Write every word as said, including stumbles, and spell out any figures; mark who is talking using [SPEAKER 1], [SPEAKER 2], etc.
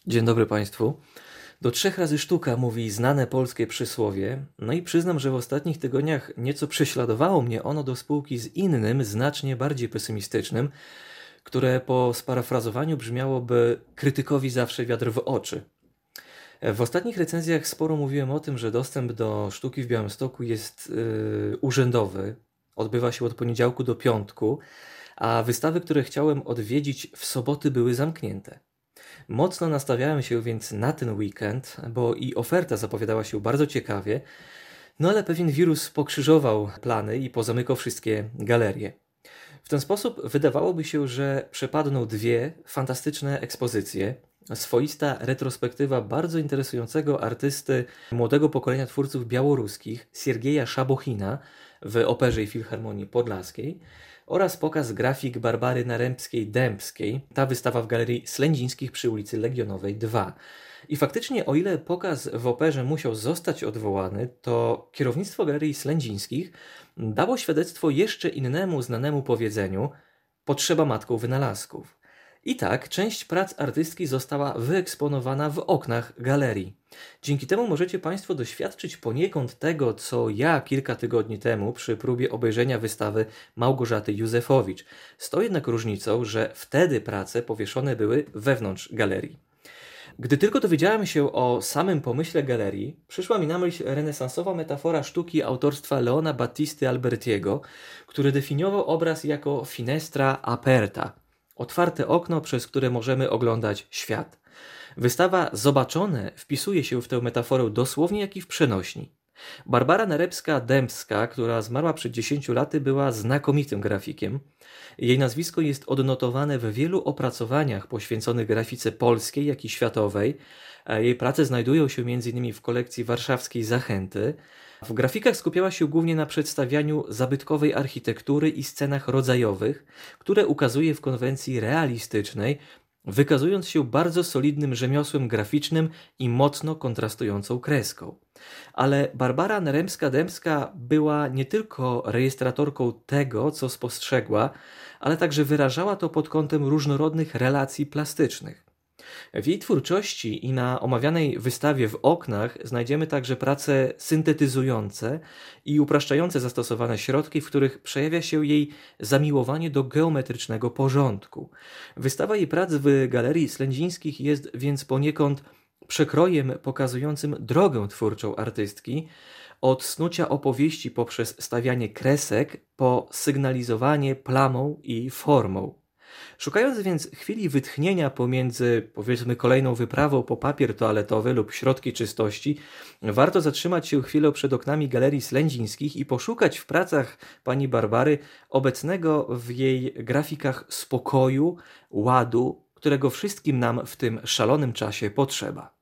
[SPEAKER 1] Dzień dobry Państwu. Do trzech razy sztuka mówi znane polskie przysłowie, no i przyznam, że w ostatnich tygodniach nieco prześladowało mnie ono do spółki z innym, znacznie bardziej pesymistycznym, które po sparafrazowaniu brzmiałoby krytykowi zawsze wiatr w oczy. W ostatnich recenzjach sporo mówiłem o tym, że dostęp do sztuki w Białymstoku jest yy, urzędowy, odbywa się od poniedziałku do piątku, a wystawy, które chciałem odwiedzić w soboty, były zamknięte. Mocno nastawiałem się więc na ten weekend, bo i oferta zapowiadała się bardzo ciekawie, no ale pewien wirus pokrzyżował plany i pozamykał wszystkie galerie. W ten sposób wydawałoby się, że przepadną dwie fantastyczne ekspozycje, swoista retrospektywa bardzo interesującego artysty młodego pokolenia twórców białoruskich Siergieja Szabochina w Operze i Filharmonii Podlaskiej oraz pokaz grafik Barbary Narempskiej-Dębskiej, ta wystawa w Galerii Slędzińskich przy ulicy Legionowej dwa. I faktycznie, o ile pokaz w Operze musiał zostać odwołany, to kierownictwo Galerii Slędzińskich dało świadectwo jeszcze innemu znanemu powiedzeniu: potrzeba matką wynalazków. I tak część prac artystki została wyeksponowana w oknach galerii. Dzięki temu możecie Państwo doświadczyć poniekąd tego, co ja kilka tygodni temu przy próbie obejrzenia wystawy Małgorzaty Józefowicz. Z tą jednak różnicą, że wtedy prace powieszone były wewnątrz galerii. Gdy tylko dowiedziałem się o samym pomyśle galerii, przyszła mi na myśl renesansowa metafora sztuki autorstwa Leona Battisty Albertiego, który definiował obraz jako finestra aperta, otwarte okno, przez które możemy oglądać świat. Wystawa Zobaczone wpisuje się w tę metaforę dosłownie, jak i w przenośni. Barbara Narempska-Dębska, która zmarła przed dziesięciu laty, była znakomitym grafikiem. Jej nazwisko jest odnotowane w wielu opracowaniach poświęconych grafice polskiej, jak i światowej. Jej prace znajdują się między innymi w kolekcji warszawskiej Zachęty. W grafikach skupiała się głównie na przedstawianiu zabytkowej architektury i scenach rodzajowych, które ukazuje w konwencji realistycznej, wykazując się bardzo solidnym rzemiosłem graficznym i mocno kontrastującą kreską. Ale Barbara Narempska-Dębska była nie tylko rejestratorką tego, co spostrzegła, ale także wyrażała to pod kątem różnorodnych relacji plastycznych. W jej twórczości i na omawianej wystawie w oknach znajdziemy także prace syntetyzujące i upraszczające zastosowane środki, w których przejawia się jej zamiłowanie do geometrycznego porządku. Wystawa jej prac w Galerii Slędzińskich jest więc poniekąd przekrojem pokazującym drogę twórczą artystki, od snucia opowieści poprzez stawianie kresek po sygnalizowanie plamą i formą. Szukając więc chwili wytchnienia pomiędzy, powiedzmy, kolejną wyprawą po papier toaletowy lub środki czystości, warto zatrzymać się chwilę przed oknami Galerii Slędzińskich i poszukać w pracach pani Barbary obecnego w jej grafikach spokoju, ładu, którego wszystkim nam w tym szalonym czasie potrzeba.